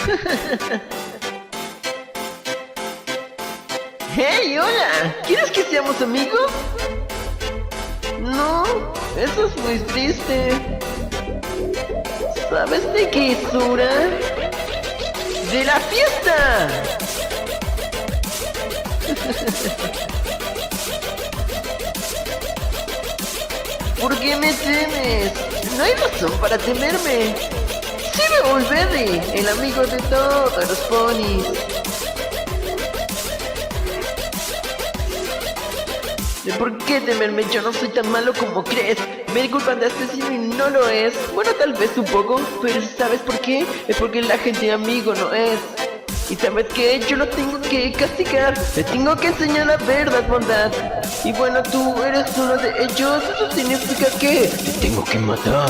Hey, hola, ¿quieres que seamos amigos? No, eso es muy triste. ¿Sabes de qué es hora? ¡De la fiesta! ¿Por qué me temes? No hay razón para temerme. Soy Olvedi, el amigo de todos los ponis. ¿Por qué temerme? Yo no soy tan malo como crees. Me culpan de asesino y no lo es. Bueno, tal vez un poco, pero ¿sabes por qué? Es porque la gente amigo no es. Y ¿sabes qué? Yo lo tengo que castigar. Le tengo que enseñar la verdad, bondad. Y bueno, tú eres uno de ellos. Eso significa que te tengo que matar.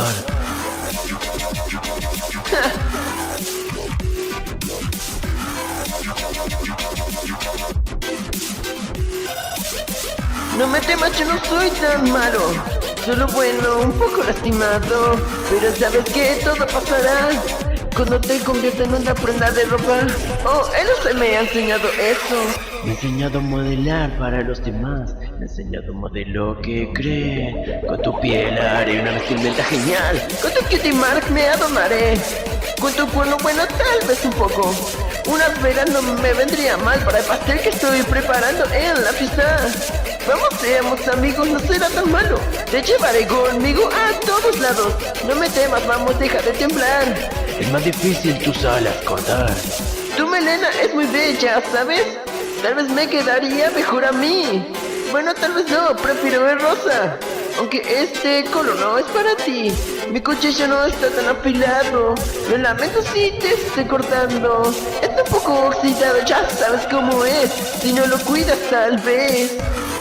No me temas, yo no soy tan malo. Solo bueno, un poco lastimado. Pero sabes que todo pasará cuando te conviertas en una prenda de ropa. Oh, él no se me ha enseñado eso. Me ha enseñado a modelar para los demás. Me ha enseñado a modelar que cree. Con tu piel haré una vestimenta genial. Con tu cutie mark me adornaré. Con tu cuerno bueno tal vez un poco. Unas velas no me vendría mal para el pastel que estoy preparando en la fiesta. Vamos, seamos amigos, no será tan malo. Te llevaré conmigo a todos lados. No me temas, vamos, deja de temblar. Es más difícil tus alas cortar. Tu melena es muy bella, ¿sabes? Tal vez me quedaría mejor a mí. Bueno, tal vez no, prefiero el rosa. Aunque este color no es para ti. Mi cuchillo no está tan afilado. Lo lamento si te estoy cortando. Está un poco oxidado, ya sabes cómo es. Si no lo cuidas tal vez.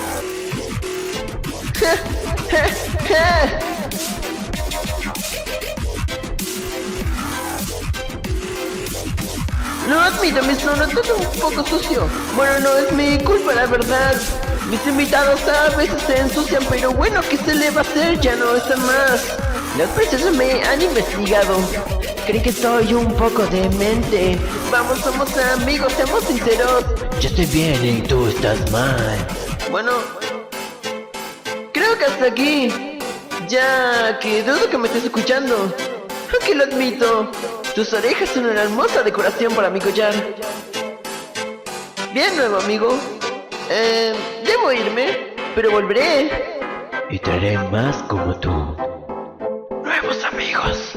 Lo admito, mi zona está un poco sucio. Bueno, no es mi culpa, la verdad. Mis invitados a veces se ensucian, pero bueno, ¿qué se le va a hacer? Ya no están más. Las princesas me han investigado. Creen que soy un poco demente. Vamos, somos amigos, seamos sinceros. Yo estoy bien y tú estás mal. Bueno, creo que hasta aquí. Ya que dudo que me estés escuchando. Aunque lo admito, tus orejas son una hermosa decoración para mi collar. Bien, nuevo amigo. Debo irme, pero volveré. Y traeré más como tú. Nuevos amigos.